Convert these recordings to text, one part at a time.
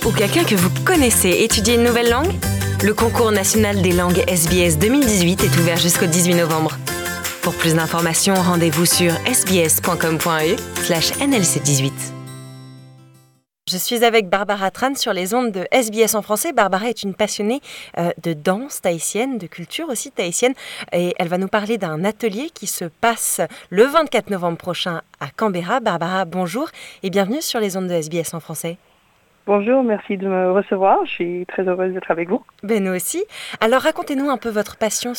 ou quelqu'un que vous connaissez étudier une nouvelle langue? Le concours national des langues SBS 2018 est ouvert jusqu'au 18 novembre. Pour plus d'informations, rendez-vous sur sbs.com.au/nlc18. Je suis avec Barbara Tran sur les ondes de SBS en français. Barbara est une passionnée de danse tahitienne, de culture aussi tahitienne. Et elle va nous parler d'un atelier qui se passe le 24 novembre prochain à Canberra. Barbara, bonjour et bienvenue sur les ondes de SBS en français. Bonjour, merci de me recevoir. Je suis très heureuse d'être avec vous. Ben nous aussi. Alors racontez-nous un peu votre passion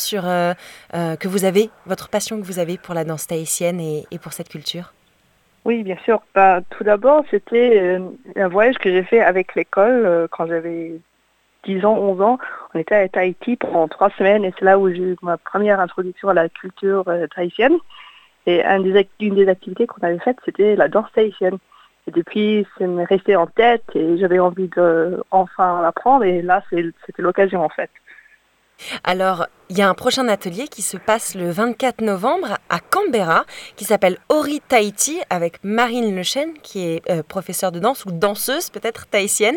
votre passion que vous avez pour la danse tahitienne et pour cette culture. Oui, bien sûr. Tout d'abord, c'était un voyage que j'ai fait avec l'école quand j'avais 10 ans, 11 ans. On était à Tahiti pendant 3 semaines et c'est là où j'ai eu ma première introduction à la culture tahitienne. Et une des activités qu'on avait faites, c'était la danse tahitienne. Et depuis, ça m'est resté en tête et j'avais envie de enfin l'apprendre et là, c'était l'occasion en fait. Alors, il y a un prochain atelier qui se passe le 24 novembre à Canberra, qui s'appelle Ori Tahiti, avec Marine Lechêne, qui est professeure de danse, ou danseuse peut-être tahitienne.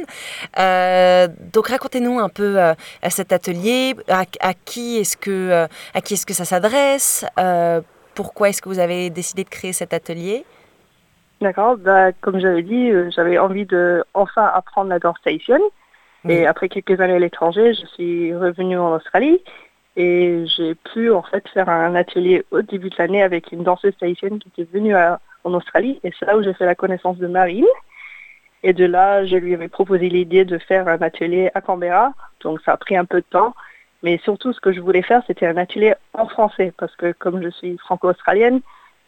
Donc racontez-nous un peu cet atelier, à qui est-ce que ça s'adresse, pourquoi est-ce que vous avez décidé de créer cet atelier? D'accord, comme j'avais dit, j'avais envie de enfin apprendre la danse tahitienne. Et après quelques années à l'étranger, je suis revenue en Australie et j'ai pu en fait faire un atelier au début de l'année avec une danseuse tahitienne qui était venue en Australie. Et c'est là où j'ai fait la connaissance de Marine. Et de là, je lui avais proposé l'idée de faire un atelier à Canberra. Donc ça a pris un peu de temps. Mais surtout, ce que je voulais faire, c'était un atelier en français. Parce que comme je suis franco-australienne,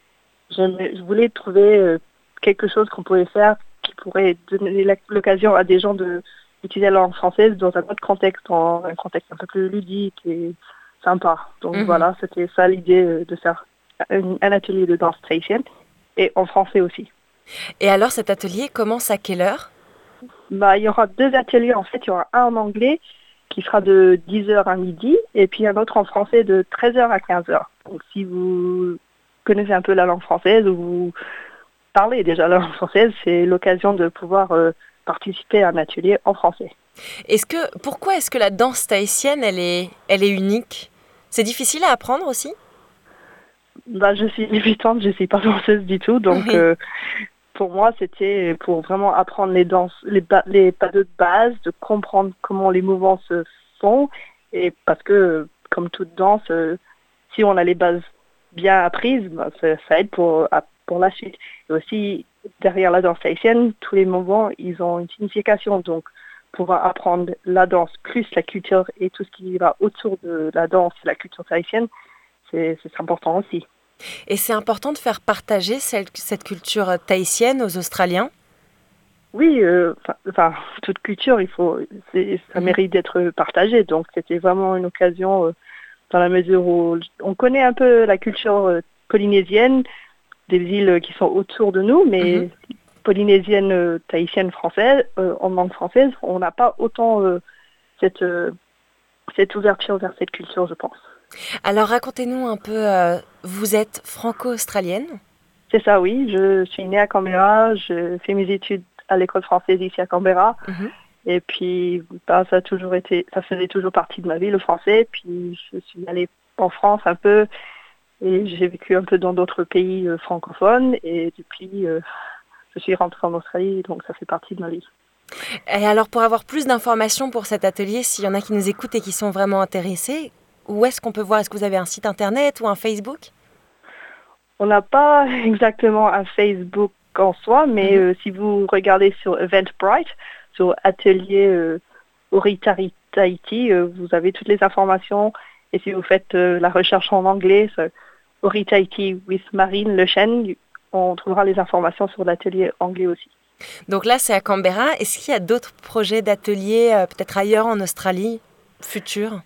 je voulais trouver quelque chose qu'on pouvait faire qui pourrait donner l'occasion à des gens d'utiliser la langue française dans un autre contexte, dans un contexte un peu plus ludique et sympa. Donc voilà, c'était ça l'idée de faire un atelier de danse tahitienne et en français aussi. Et alors cet atelier commence à quelle heure? Il y aura 2 ateliers en fait, il y aura un en anglais qui sera de 10h à midi et puis un autre en français de 13h à 15h. Donc si vous connaissez un peu la langue française ou vous parlez déjà la langue française, c'est l'occasion de pouvoir participer à un atelier en français. Pourquoi est-ce que la danse tahitienne, elle est unique? C'est difficile à apprendre aussi? Je suis débutante, je ne suis pas danseuse du tout, donc Oui. Pour moi, c'était pour vraiment apprendre les danses, les pas de base, de comprendre comment les mouvements se font, et parce que, comme toute danse, si on a les bases bien apprises, ça aide pour la suite. Et aussi, derrière la danse tahitienne, tous les mouvements, ils ont une signification. Donc, pouvoir apprendre la danse plus la culture et tout ce qui va autour de la danse et la culture tahitienne, c'est important aussi. Et c'est important de faire partager cette culture tahitienne aux Australiens? Oui, toute culture, ça mérite d'être partagé. Donc, c'était vraiment une occasion dans la mesure où on connaît un peu la culture polynésienne, des îles qui sont autour de nous, mais polynésienne, tahitienne, française, en langue française, on n'a pas autant cette ouverture vers cette culture, je pense. Alors racontez-nous un peu, vous êtes franco-australienne? C'est ça, oui. Je suis née à Canberra, je fais mes études à l'école française ici à Canberra. Et puis, ça faisait toujours partie de ma vie, le français. Puis, je suis allée en France un peu et j'ai vécu un peu dans d'autres pays francophones. Et depuis, je suis rentrée en Australie, donc ça fait partie de ma vie. Et alors, pour avoir plus d'informations pour cet atelier, s'il y en a qui nous écoutent et qui sont vraiment intéressés, où est-ce qu'on peut voir? Est-ce que vous avez un site internet ou un Facebook? On n'a pas exactement un Facebook en soi, mais si vous regardez sur Eventbrite, sur Atelier Ori Tahiti, vous avez toutes les informations. Et si vous faites la recherche en anglais, Ori Tahiti with Marine Lechêne, on trouvera les informations sur l'atelier anglais aussi. Donc là, c'est à Canberra. Est-ce qu'il y a d'autres projets d'ateliers, peut-être ailleurs en Australie, futurs?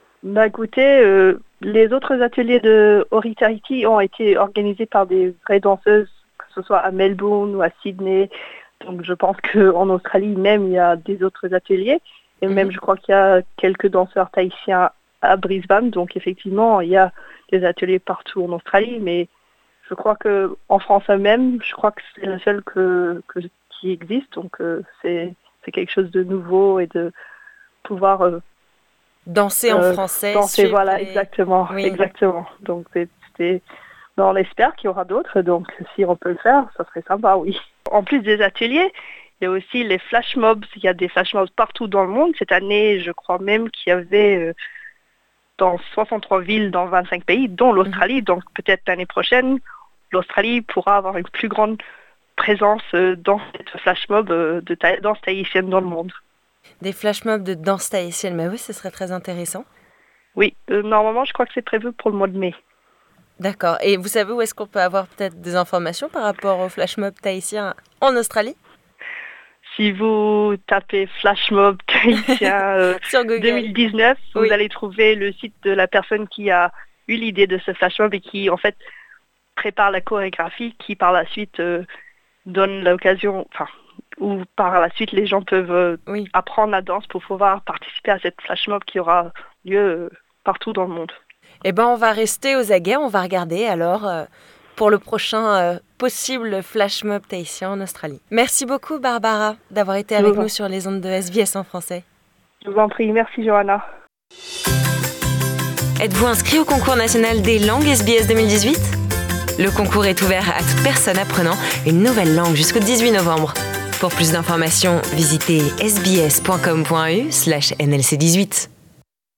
Écoutez, les autres ateliers de Ori Tahiti ont été organisés par des vraies danseuses, que ce soit à Melbourne ou à Sydney. Donc je pense qu'en Australie même, il y a des autres ateliers. Et même, je crois qu'il y a quelques danseurs tahitiens à Brisbane. Donc effectivement, il y a des ateliers partout en Australie. Mais je crois qu'en France même, je crois que c'est le seul qui existe. Donc c'est c'est quelque chose de nouveau et de pouvoir danser en français. Danser, voilà, exactement. Oui. Exactement. Donc, on espère qu'il y aura d'autres. Donc, si on peut le faire, ça serait sympa, oui. En plus des ateliers, il y a aussi les flash mobs. Il y a des flash mobs partout dans le monde. Cette année, je crois même qu'il y avait dans 63 villes dans 25 pays, dont l'Australie. Donc, peut-être l'année prochaine, l'Australie pourra avoir une plus grande présence dans cette flash mob de danse tahitienne dans le monde. Des flash mobs de danse tahitienne, mais oui, ce serait très intéressant. Oui, normalement, je crois que c'est prévu pour le mois de mai. D'accord. Et vous savez où est-ce qu'on peut avoir peut-être des informations par rapport au flash mob tahitien en Australie? Si vous tapez flash mob tahitien sur Google 2019, vous allez trouver le site de la personne qui a eu l'idée de ce flash mob et qui, en fait, prépare la chorégraphie qui, par la suite, donne l'occasion... où par la suite les gens peuvent apprendre la danse pour pouvoir participer à cette flash mob qui aura lieu partout dans le monde. Eh bien, on va rester aux aguets, on va regarder alors pour le prochain possible flash mob tahitien en Australie. Merci beaucoup Barbara d'avoir été avec nous sur les ondes de SBS en français. Je vous en prie, merci Johanna. Êtes-vous inscrit au concours national des langues SBS 2018 ? Le concours est ouvert à toute personne apprenant une nouvelle langue jusqu'au 18 novembre. Pour plus d'informations, visitez sbs.com.au/nlc18.